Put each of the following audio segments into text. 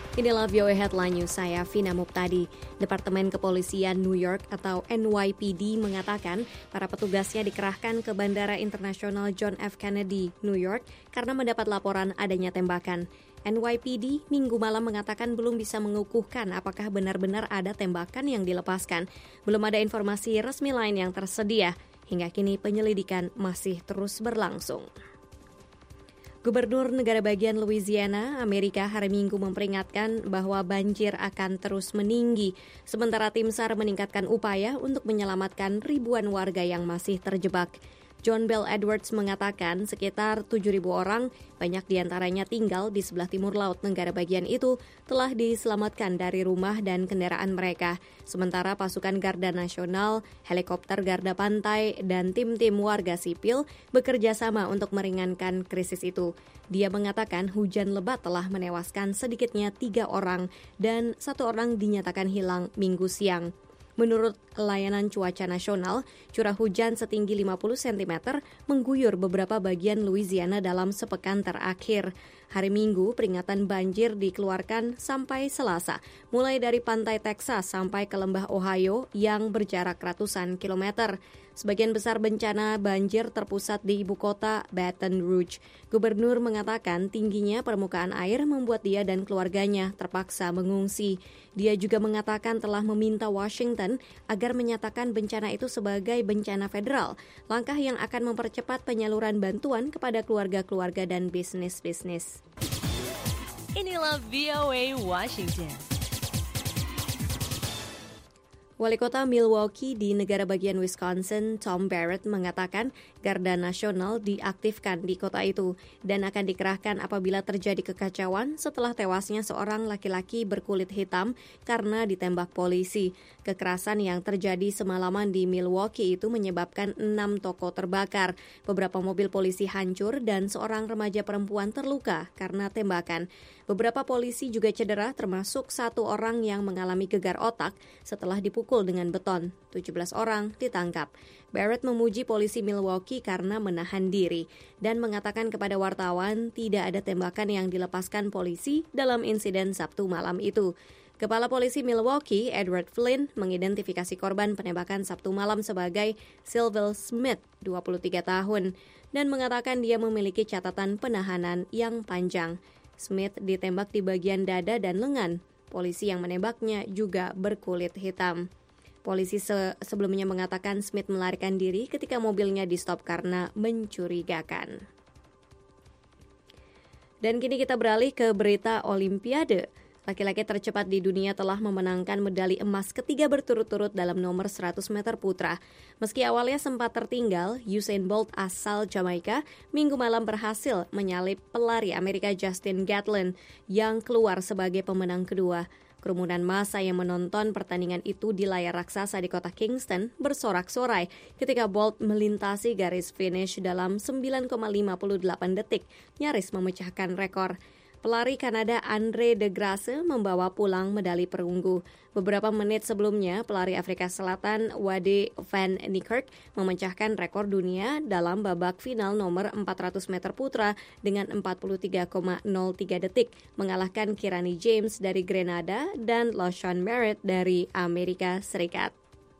Inilah VOA Headline News, saya Vina Muptadi. Departemen Kepolisian New York atau NYPD mengatakan para petugasnya dikerahkan ke Bandara Internasional John F. Kennedy, New York karena mendapat laporan adanya tembakan. NYPD Minggu malam mengatakan belum bisa mengukuhkan apakah benar-benar ada tembakan yang dilepaskan. Belum ada informasi resmi lain yang tersedia. Hingga kini penyelidikan masih terus berlangsung. Gubernur negara bagian Louisiana, Amerika hari Minggu memperingatkan bahwa banjir akan terus meninggi, sementara tim SAR meningkatkan upaya untuk menyelamatkan ribuan warga yang masih terjebak. John Bell Edwards mengatakan sekitar 7.000 orang, banyak diantaranya tinggal di sebelah timur laut negara bagian itu, telah diselamatkan dari rumah dan kendaraan mereka. Sementara pasukan Garda Nasional, helikopter Garda Pantai, dan tim-tim warga sipil bekerja sama untuk meringankan krisis itu. Dia mengatakan hujan lebat telah menewaskan sedikitnya 3 orang dan 1 orang dinyatakan hilang Minggu siang. Menurut Layanan Cuaca Nasional, curah hujan setinggi 50 cm mengguyur beberapa bagian Louisiana dalam sepekan terakhir. Hari Minggu, peringatan banjir dikeluarkan sampai Selasa, mulai dari pantai Texas sampai ke lembah Ohio yang berjarak ratusan kilometer. Sebagian besar bencana banjir terpusat di ibu kota Baton Rouge. Gubernur mengatakan tingginya permukaan air membuat dia dan keluarganya terpaksa mengungsi. Dia juga mengatakan telah meminta Washington agar menyatakan bencana itu sebagai bencana federal, langkah yang akan mempercepat penyaluran bantuan kepada keluarga-keluarga dan bisnis-bisnis. Inilah VOA Washington. Wali kota Milwaukee di negara bagian Wisconsin, Tom Barrett, mengatakan Garda Nasional diaktifkan di kota itu dan akan dikerahkan apabila terjadi kekacauan setelah tewasnya seorang laki-laki berkulit hitam karena ditembak polisi. Kekerasan yang terjadi semalaman di Milwaukee itu menyebabkan 6 toko terbakar, beberapa mobil polisi hancur, dan seorang remaja perempuan terluka karena tembakan. Beberapa polisi juga cedera, termasuk 1 orang yang mengalami gegar otak setelah dipukul dengan beton. 17 orang ditangkap. Barrett memuji polisi Milwaukee karena menahan diri dan mengatakan kepada wartawan tidak ada tembakan yang dilepaskan polisi dalam insiden Sabtu malam itu. Kepala Polisi Milwaukee, Edward Flynn, mengidentifikasi korban penembakan Sabtu malam sebagai Sylville Smith, 23 tahun, dan mengatakan dia memiliki catatan penahanan yang panjang. Smith ditembak di bagian dada dan lengan. Polisi yang menembaknya juga berkulit hitam. Polisi sebelumnya mengatakan Smith melarikan diri ketika mobilnya di-stop karena mencurigakan. Dan kini kita beralih ke berita Olimpiade. Laki-laki tercepat di dunia telah memenangkan medali emas ketiga berturut-turut dalam nomor 100 meter putra. Meski awalnya sempat tertinggal, Usain Bolt asal Jamaika Minggu malam berhasil menyalip pelari Amerika Justin Gatlin yang keluar sebagai pemenang kedua. Kerumunan massa yang menonton pertandingan itu di layar raksasa di kota Kingston bersorak-sorai ketika Bolt melintasi garis finish dalam 9,58 detik, nyaris memecahkan rekor. Pelari Kanada Andre de Grasse membawa pulang medali perunggu. Beberapa menit sebelumnya, pelari Afrika Selatan Wade van Niekerk memecahkan rekor dunia dalam babak final nomor 400 meter putra dengan 43,03 detik, mengalahkan Kirani James dari Grenada dan LaShawn Merritt dari Amerika Serikat.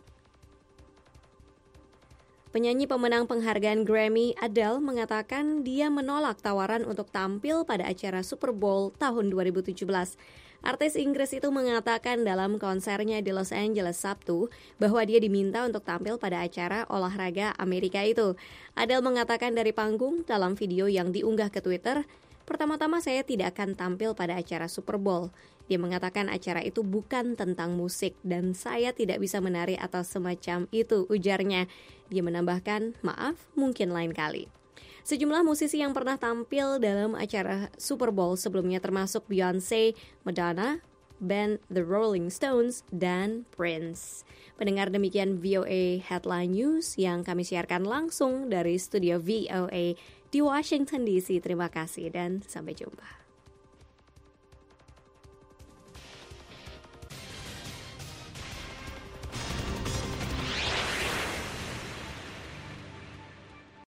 Penyanyi pemenang penghargaan Grammy Adele mengatakan dia menolak tawaran untuk tampil pada acara Super Bowl tahun 2017. Artis Inggris itu mengatakan dalam konsernya di Los Angeles Sabtu bahwa dia diminta untuk tampil pada acara olahraga Amerika itu. Adele mengatakan dari panggung dalam video yang diunggah ke Twitter, "Pertama-tama saya tidak akan tampil pada acara Super Bowl." Dia mengatakan acara itu bukan tentang musik dan saya tidak bisa menari atau semacam itu, ujarnya. Dia menambahkan, "Maaf, mungkin lain kali." Sejumlah musisi yang pernah tampil dalam acara Super Bowl sebelumnya termasuk Beyoncé, Madonna, band The Rolling Stones, dan Prince. Pendengar, demikian VOA Headline News yang kami siarkan langsung dari studio VOA di Washington DC. Terima kasih dan sampai jumpa.